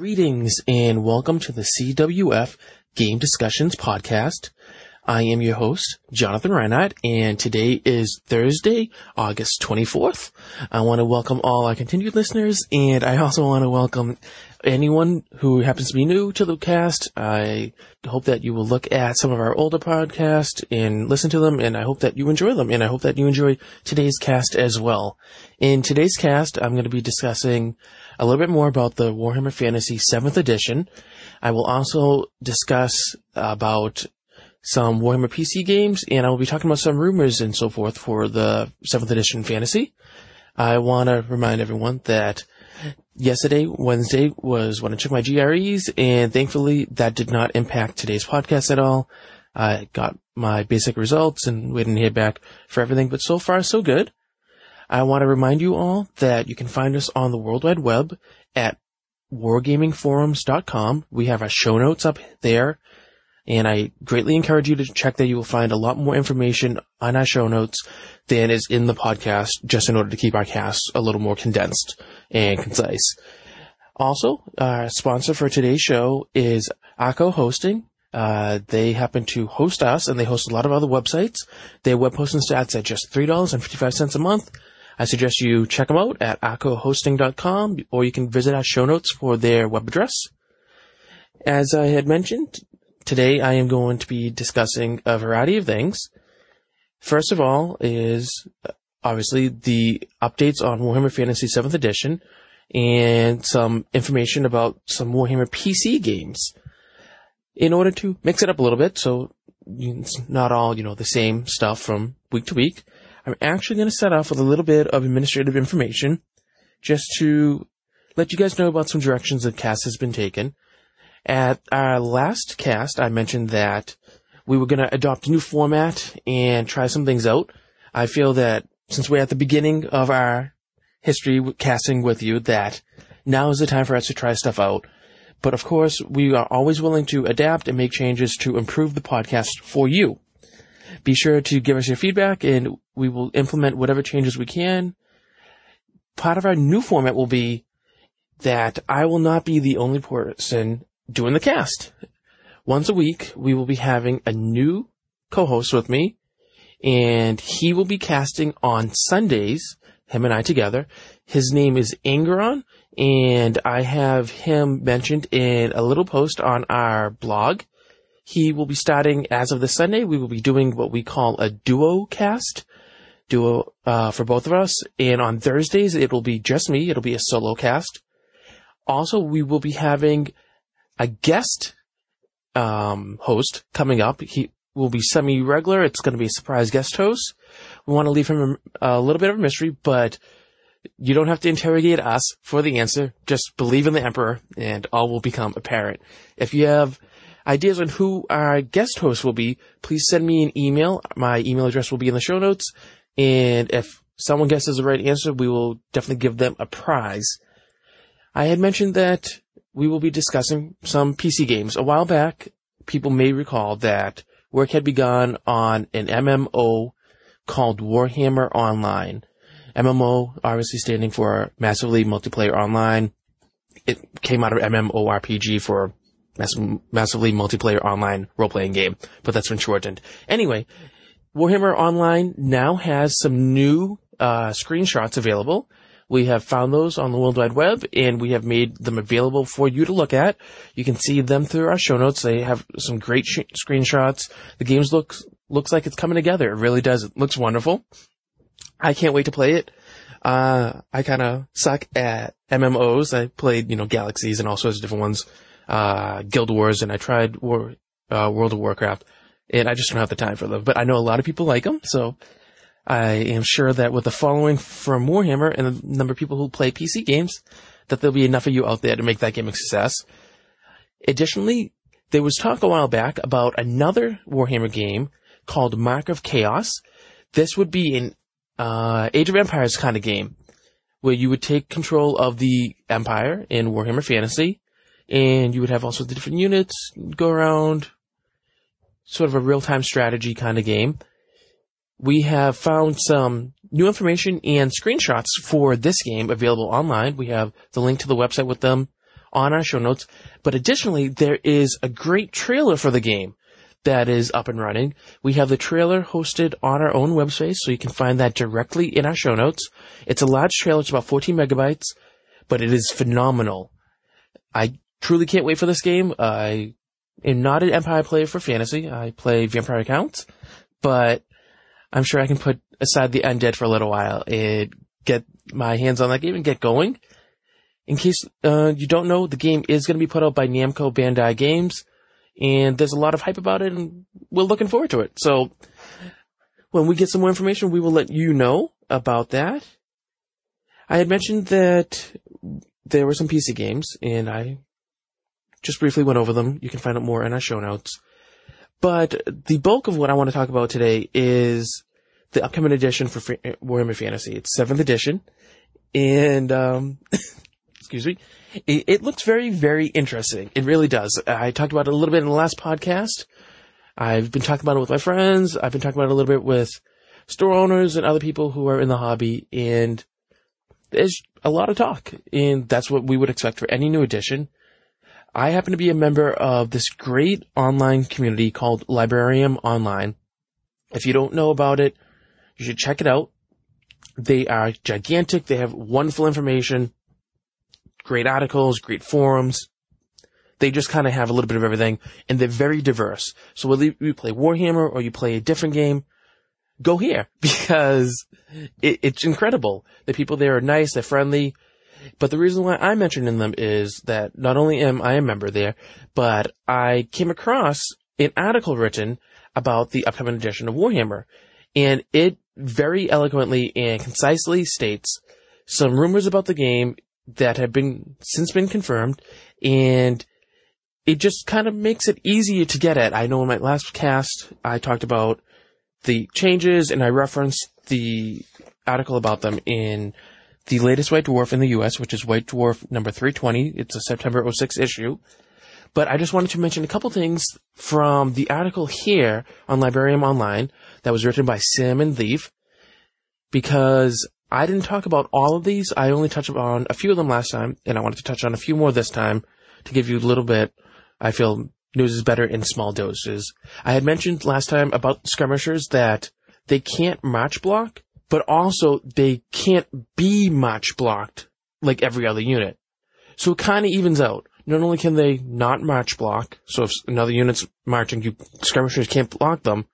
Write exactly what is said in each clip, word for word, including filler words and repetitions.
Greetings and welcome to the C W F Game Discussions Podcast. I am your host, Jonathan Reinhardt, and today is Thursday, August twenty-fourth. I want to welcome all our continued listeners, and I also want to welcome anyone who happens to be new to the cast. I hope that you will look at some of our older podcasts and listen to them, and I hope that you enjoy them, and I hope that you enjoy today's cast as well. In today's cast, I'm going to be discussing a little bit more about the Warhammer Fantasy seventh Edition. I will also discuss about some Warhammer P C games, and I will be talking about some rumors and so forth for the seventh Edition Fantasy. I want to remind everyone that yesterday, Wednesday, was when I took my G R Es, and thankfully that did not impact today's podcast at all. I got my basic results and waiting to hear back for everything, but so far so good. I want to remind you all that you can find us on the World Wide Web at wargaming forums dot com. We have our show notes up there, and I greatly encourage you to check that. You will find a lot more information on our show notes than is in the podcast, just in order to keep our cast a little more condensed and concise. Also, our sponsor for today's show is Akko Hosting. Uh, they happen to host us, and they host a lot of other websites. Their web hosting starts at just three dollars and fifty-five cents a month. I suggest you check them out at akko hosting dot com, or you can visit our show notes for their web address. As I had mentioned, today I am going to be discussing a variety of things. First of all is obviously the updates on Warhammer Fantasy seventh Edition and some information about some Warhammer P C games. In order to mix it up a little bit, so it's not all, you know, the same stuff from week to week, I'm actually going to start off with a little bit of administrative information just to let you guys know about some directions the cast has been taken. At our last cast, I mentioned that we were going to adopt a new format and try some things out. I feel that since we're at the beginning of our history casting with you, that now is the time for us to try stuff out. But of course, we are always willing to adapt and make changes to improve the podcast for you. Be sure to give us your feedback, and we will implement whatever changes we can. Part of our new format will be that I will not be the only person doing the cast. Once a week, we will be having a new co-host with me, and he will be casting on Sundays, him and I together. His name is Angeron, and I have him mentioned in a little post on our blog. He will be starting as of this Sunday. We will be doing what we call a duo cast, duo uh, for both of us. And on Thursdays, it will be just me. It'll be a solo cast. Also, we will be having a guest um, host coming up. He will be semi-regular. It's going to be a surprise guest host. We want to leave him a, a little bit of a mystery, but you don't have to interrogate us for the answer. Just believe in the Emperor, and all will become apparent. If you have ideas on who our guest host will be, please send me an email. My email address will be in the show notes. And if someone guesses the right answer, we will definitely give them a prize. I had mentioned that we will be discussing some P C games. A while back, people may recall that work had begun on an M M O called Warhammer Online. M M O, obviously standing for Massively Multiplayer Online. It came out of MMORPG for Mass- massively multiplayer online role-playing game, but that's been shortened. Anyway, Warhammer Online now has some new uh screenshots available. We have found those on the World Wide Web, and we have made them available for you to look at. You can see them through our show notes. They have some great sh- screenshots. The game looks looks like it's coming together. It really does. It looks wonderful. I can't wait to play it. Uh I kind of suck at M M Os. I played, you know, Galaxies and all sorts of different ones. Uh, Guild Wars, and I tried War, uh, World of Warcraft, and I just don't have the time for them. But I know a lot of people like them, so I am sure that with the following from Warhammer and the number of people who play P C games, that there'll be enough of you out there to make that game a success. Additionally, there was talk a while back about another Warhammer game called Mark of Chaos. This would be an uh, Age of Empires kind of game, where you would take control of the Empire in Warhammer Fantasy, and you would have also the different units go around, sort of a real-time strategy kind of game. We have found some new information and screenshots for this game available online. We have the link to the website with them on our show notes. But additionally, there is a great trailer for the game that is up and running. We have the trailer hosted on our own website, so you can find that directly in our show notes. It's a large trailer. It's about fourteen megabytes, but it is phenomenal. I truly can't wait for this game. I am not an Empire player for fantasy. I play Vampire Accounts, but I'm sure I can put aside the Undead for a little while and get my hands on that game and get going. In case uh, you don't know, the game is going to be put out by Namco Bandai Games, and there's a lot of hype about it, and we're looking forward to it. So when we get some more information, we will let you know about that. I had mentioned that there were some P C games, and I just briefly went over them. You can find out more in our show notes. But the bulk of what I want to talk about today is the upcoming edition for Warhammer Fantasy. It's seventh edition, and um, excuse me, it, it looks very, very interesting. It really does. I talked about it a little bit in the last podcast. I've been talking about it with my friends. I've been talking about it a little bit with store owners and other people who are in the hobby, and there's a lot of talk, and that's what we would expect for any new edition. I happen to be a member of this great online community called Librarium Online. If you don't know about it, you should check it out. They are gigantic. They have wonderful information, great articles, great forums. They just kind of have a little bit of everything, and they're very diverse. So whether you play Warhammer or you play a different game, go here, because it, it's incredible. The people there are nice, they're friendly. But the reason why I'm mentioning them is that not only am I a member there, but I came across an article written about the upcoming edition of Warhammer. And it very eloquently and concisely states some rumors about the game that have been since been confirmed. And it just kind of makes it easier to get at. I know in my last cast, I talked about the changes, and I referenced the article about them in the latest White Dwarf in the U S, which is White Dwarf number three twenty. It's a September oh six issue. But I just wanted to mention a couple things from the article here on Librarium Online that was written by Sam and Leaf, because I didn't talk about all of these. I only touched on a few of them last time, and I wanted to touch on a few more this time to give you a little bit. I feel news is better in small doses. I had mentioned last time about skirmishers that they can't march block, but also they can't be march blocked like every other unit. So it kind of evens out. Not only can they not march block, so if another unit's marching, you skirmishers can't block them,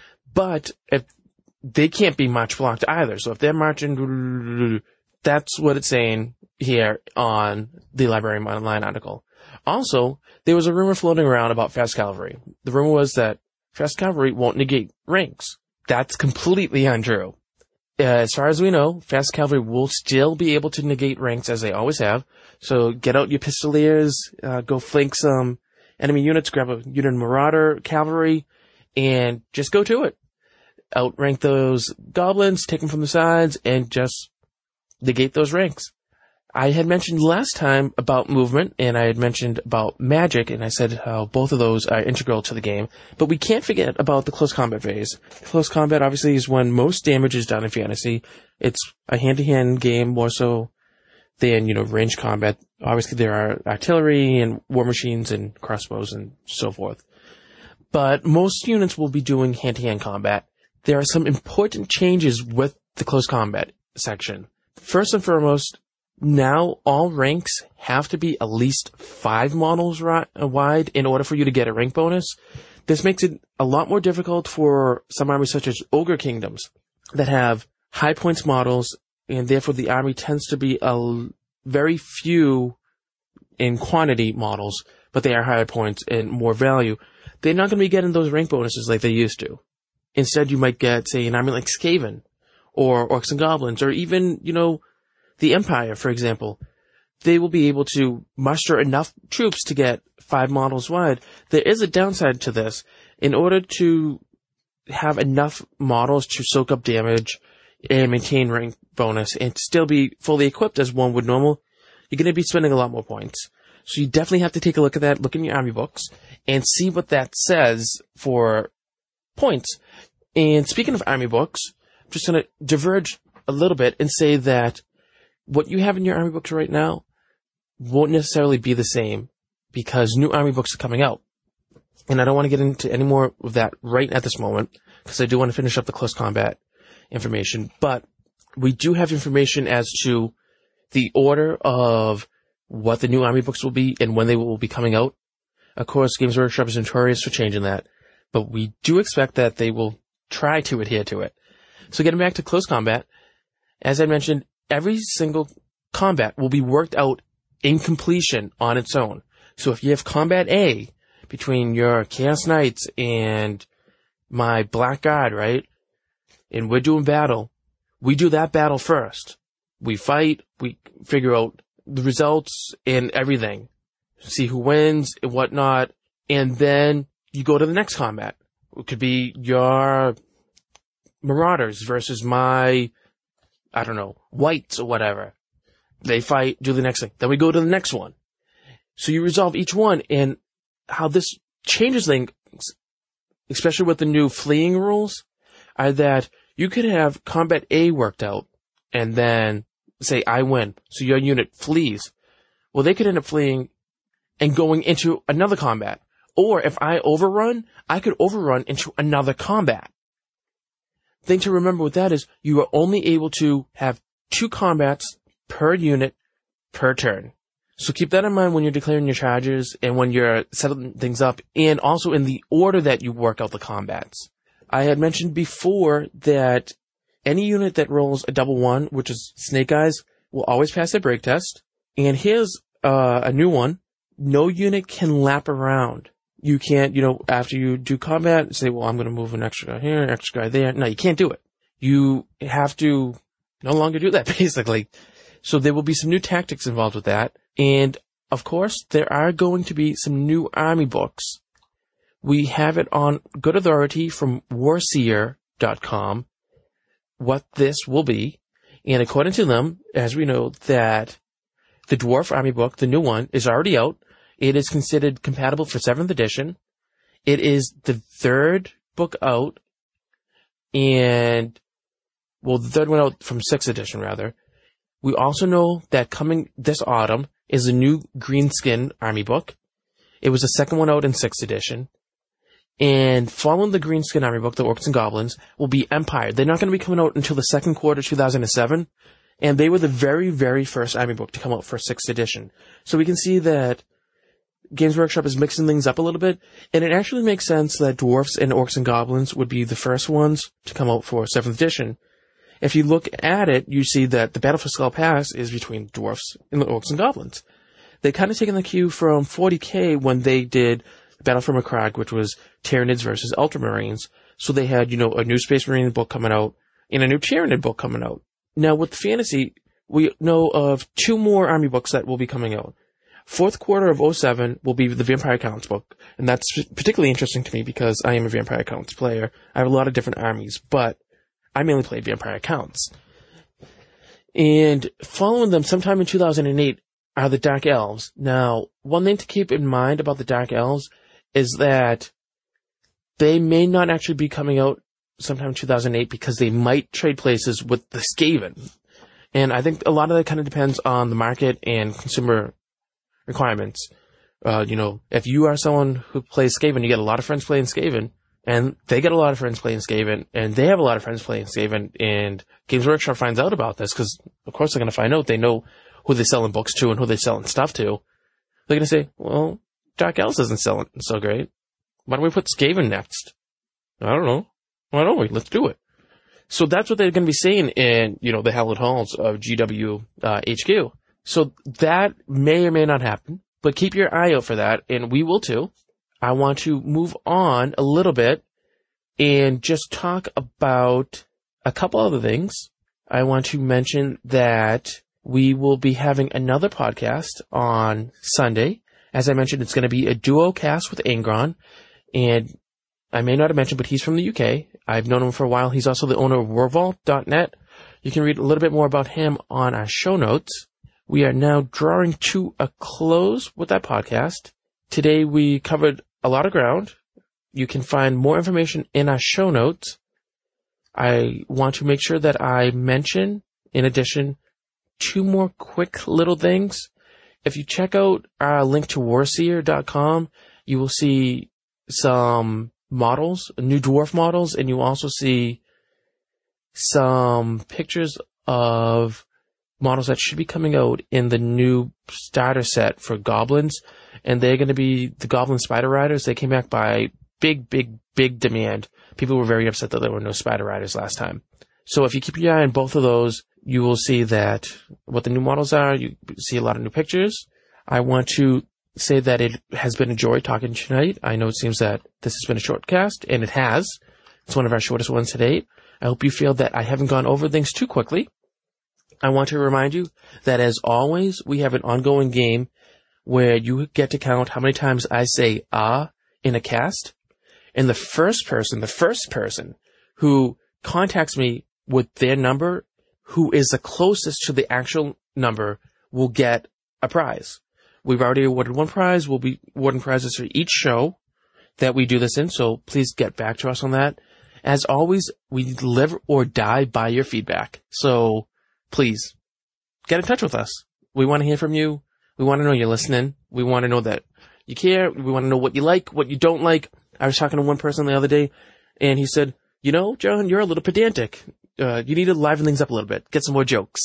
but if they can't be march blocked either. So if they're marching, that's what it's saying here on the Librarium Online article. Also, there was a rumor floating around about fast cavalry. The rumor was that fast cavalry won't negate ranks. That's completely untrue. Uh, as far as we know, fast cavalry will still be able to negate ranks as they always have. So get out your pistoliers, uh, go flank some enemy units, grab a unit of marauder cavalry, and just go to it. Outrank those goblins, take them from the sides, and just negate those ranks. I had mentioned last time about movement, and I had mentioned about magic, and I said how both of those are integral to the game. But we can't forget about the close combat phase. Close combat obviously is when most damage is done in fantasy. It's a hand-to-hand game more so than, you know, range combat. Obviously there are artillery and war machines and crossbows and so forth. But most units will be doing hand-to-hand combat. There are some important changes with the close combat section. First and foremost, now all ranks have to be at least five models ri- wide in order for you to get a rank bonus. This makes it a lot more difficult for some armies such as Ogre Kingdoms that have high points models, and therefore the army tends to be a very few in quantity models, but they are higher points and more value. They're not going to be getting those rank bonuses like they used to. Instead, you might get, say, an army like Skaven, or Orcs and Goblins, or even, you know, the Empire, for example. They will be able to muster enough troops to get five models wide. There is a downside to this. In order to have enough models to soak up damage and maintain rank bonus and still be fully equipped as one would normal, you're going to be spending a lot more points. So you definitely have to take a look at that, look in your army books, and see what that says for points. And speaking of army books, I'm just going to diverge a little bit and say that what you have in your army books right now, won't necessarily be the same because new Army books are coming out. And I don't want to get into any more of that right at this moment because I do want to finish up the close combat information. But we do have information as to the order of what the new Army books will be and when they will be coming out. Of course, Games Workshop is notorious for changing that, but we do expect that they will try to adhere to it. So getting back to close combat, as I mentioned, every single combat will be worked out in completion on its own. So if you have Combat A between your Chaos Knights and my Black Guard, right, and we're doing battle, we do that battle first. We fight, we figure out the results and everything, see who wins and whatnot, and then you go to the next combat. It could be your Marauders versus my, I don't know, Whites or whatever. They fight, do the next thing. Then we go to the next one. So you resolve each one, and how this changes things, especially with the new fleeing rules, are that you could have Combat A worked out, and then say I win, so your unit flees. Well, they could end up fleeing and going into another combat. Or if I overrun, I could overrun into another combat. Thing to remember with that is you are only able to have two combats per unit per turn. So keep that in mind when you're declaring your charges and when you're settling things up, and also in the order that you work out the combats. I had mentioned before that any unit that rolls a double one, which is Snake Eyes, will always pass their break test. And here's uh, a new one. No unit can lap around. You can't, you know, after you do combat, say, well, I'm going to move an extra guy here, an extra guy there. No, you can't do it. You have to no longer do that, basically. So there will be some new tactics involved with that. And, of course, there are going to be some new Army books. We have it on good authority from warseer dot com what this will be. And according to them, as we know, that the Dwarf Army book, the new one, is already out. It is considered compatible for seventh edition. It is the third book out, and, well, the third one out from sixth edition, rather. We also know that coming this autumn is a new Greenskin Army book. It was the second one out in sixth edition. And following the Greenskin Army book, the Orcs and Goblins, will be Empire. They're not going to be coming out until the second quarter two thousand seven, and they were the very, very first Army book to come out for sixth edition. So we can see that Games Workshop is mixing things up a little bit, and it actually makes sense that Dwarfs and Orcs and Goblins would be the first ones to come out for seventh edition. If you look at it, you see that the Battle for Skull Pass is between Dwarfs and the Orcs and Goblins. They kind of taken the cue from forty K when they did Battle for Macragge, which was Tyranids versus Ultramarines. So they had, you know, a new Space Marine book coming out and a new Tyranid book coming out. Now with fantasy, we know of two more Army books that will be coming out. Fourth quarter of oh seven will be the Vampire Counts book, and that's particularly interesting to me because I am a Vampire Counts player. I have a lot of different armies, but I mainly play Vampire Counts. And following them sometime in two thousand eight are the Dark Elves. Now, one thing to keep in mind about the Dark Elves is that they may not actually be coming out sometime in two thousand eight because they might trade places with the Skaven. And I think a lot of that kind of depends on the market and consumer requirements. Uh, you know, if you are someone who plays Skaven, you get a lot of friends playing Skaven, and they get a lot of friends playing Skaven, and they have a lot of friends playing Skaven, and Games Workshop finds out about this, because of course they're going to find out. They know who they're selling books to and who they're selling stuff to. They're going to say, well, Dark Elves isn't selling so great. Why don't we put Skaven next? I don't know. Why don't we? Let's do it. So that's what they're going to be saying in, you know, the hallowed halls of G W uh, H Q. So that may or may not happen, but keep your eye out for that, and we will too. I want to move on a little bit and just talk about a couple other things. I want to mention that we will be having another podcast on Sunday. As I mentioned, it's going to be a duo cast with Angron, and I may not have mentioned, but he's from the U K. I've known him for a while. He's also the owner of warvault dot net. You can read a little bit more about him on our show notes. We are now drawing to a close with that podcast. Today we covered a lot of ground. You can find more information in our show notes. I want to make sure that I mention, in addition, two more quick little things. if you check out our link to warseer dot com, you will see some models, new dwarf models, and you will also see some pictures of models that should be coming out in the new starter set for goblins. And they're going to be the Goblin Spider Riders. They came back by big, big, big demand. People were very upset that there were no Spider Riders last time. So if you keep your eye on both of those, you will see that what the new models are. You see a lot of new pictures. I want to say that it has been a joy talking tonight. I know it seems that this has been a short cast, and it has. It's one of our shortest ones to date. I hope you feel that I haven't gone over things too quickly. I want to remind you that, as always, we have an ongoing game where you get to count how many times I say ah in a cast. And the first person, the first person who contacts me with their number, who is the closest to the actual number, will get a prize. We've already awarded one prize. We'll be awarding prizes for each show that we do this in, so please get back to us on that. As always, we live or die by your feedback. So please get in touch with us. We want to hear from you. We want to know you're listening. We want to know that you care. We want to know what you like, what you don't like. I was talking to one person the other day, and he said, you know, John, you're a little pedantic. Uh, you need to liven things up a little bit. Get some more jokes.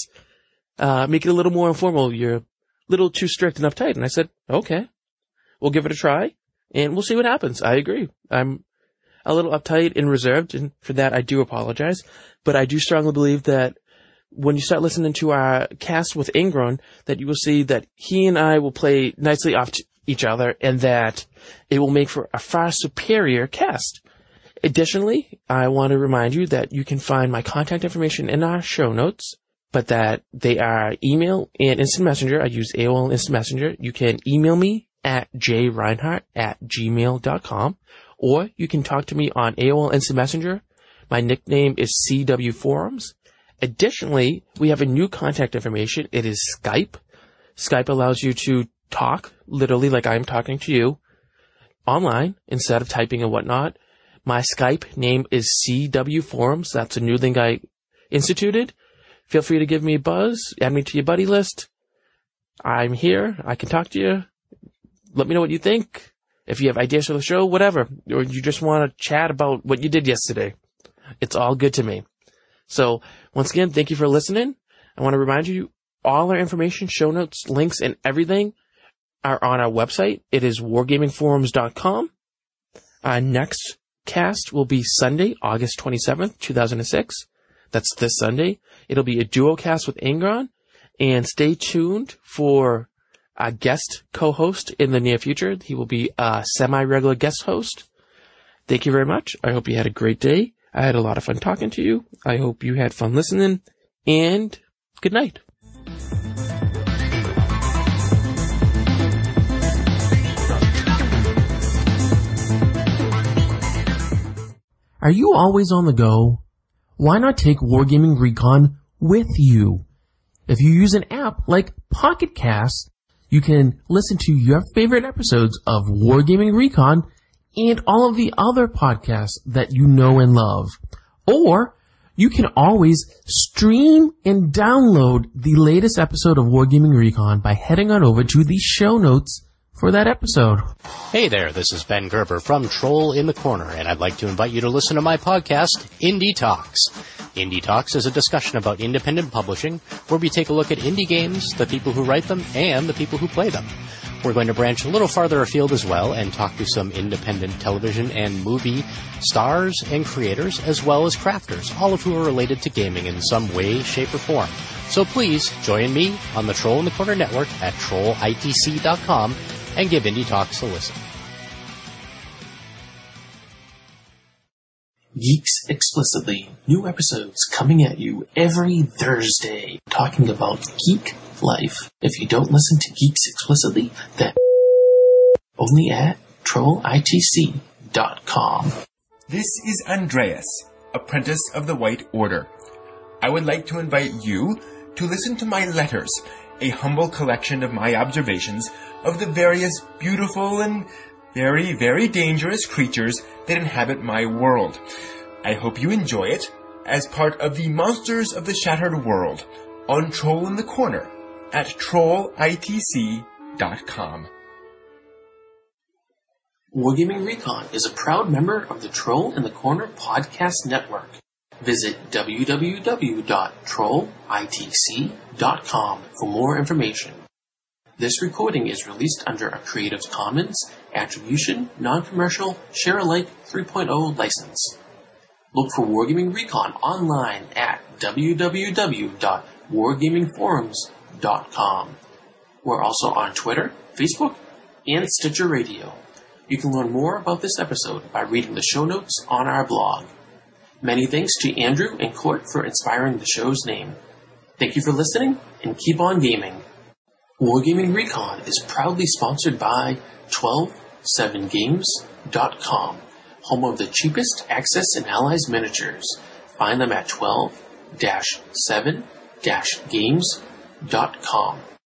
Uh, make it a little more informal. You're a little too strict and uptight. And I said, okay, we'll give it a try, and we'll see what happens. I agree. I'm a little uptight and reserved, and for that I do apologize. But I do strongly believe that when you start listening to our cast with Ingron, that you will see that he and I will play nicely off to each other, and that it will make for a far superior cast. Additionally, I want to remind you that you can find my contact information in our show notes, but that they are email and instant messenger. I use A O L Instant Messenger. You can email me at j reinhardt at gmail dot com, or you can talk to me on A O L Instant Messenger. My nickname is C W Forums. Additionally, we have a new contact information. It is Skype. Skype allows you to talk, literally like I'm talking to you, online instead of typing and whatnot. My Skype name is C W Forums. That's a new thing I instituted. Feel free to give me a buzz. Add me to your buddy list. I'm here. I can talk to you. Let me know what you think. If you have ideas for the show, whatever. Or you just want to chat about what you did yesterday. It's all good to me. So, once again, thank you for listening. I want to remind you, all our information, show notes, links, and everything are on our website. It is wargaming forums dot com. Our next cast will be Sunday, August twenty-seventh, two thousand six. That's this Sunday. It'll be a duo cast with Ingron. And stay tuned for a guest co-host in the near future. He will be a semi-regular guest host. Thank you very much. I hope you had a great day. I had a lot of fun talking to you. I hope you had fun listening. And good night. Are you always on the go? Why not take Wargaming Recon with you? If you use an app like Pocket Cast, you can listen to your favorite episodes of Wargaming Recon and all of the other podcasts that you know and love. Or you can always stream and download the latest episode of Wargaming Recon by heading on over to the show notes for that episode. Hey there, this is Ben Gerber from Troll in the Corner, and I'd like to invite you to listen to my podcast, Indie Talks. Indie Talks is a discussion about independent publishing, where we take a look at indie games, the people who write them, and the people who play them. We're going to branch a little farther afield as well and talk to some independent television and movie stars and creators, as well as crafters, all of who are related to gaming in some way, shape, or form. So please join me on the Troll in the Corner network at troll I T C dot com and give Indie Talks a listen. Geeks Explicitly. New episodes coming at you every Thursday, talking about geek life. If you don't listen to Geeks Explicitly, then only at troll I T C dot com. This is Andreas, apprentice of the White Order. I would like to invite you to listen to my letters, a humble collection of my observations of the various beautiful and very, very dangerous creatures that inhabit my world. I hope you enjoy it as part of the Monsters of the Shattered World on Troll in the Corner, at troll I T C dot com. Wargaming Recon is a proud member of the Troll in the Corner podcast network. Visit w w w dot troll I T C dot com for more information. This recording is released under a Creative Commons Attribution, Non-Commercial, Share-alike three point oh license. Look for Wargaming Recon online at w w w dot wargaming forums dot com. We're also on Twitter, Facebook, and Stitcher Radio. You can learn more about this episode by reading the show notes on our blog. Many thanks to Andrew and Court for inspiring the show's name. Thank you for listening, and keep on gaming. Wargaming Recon is proudly sponsored by twelve seven games dot com, home of the cheapest Axis and Allies miniatures. Find them at twelve seven games dot com.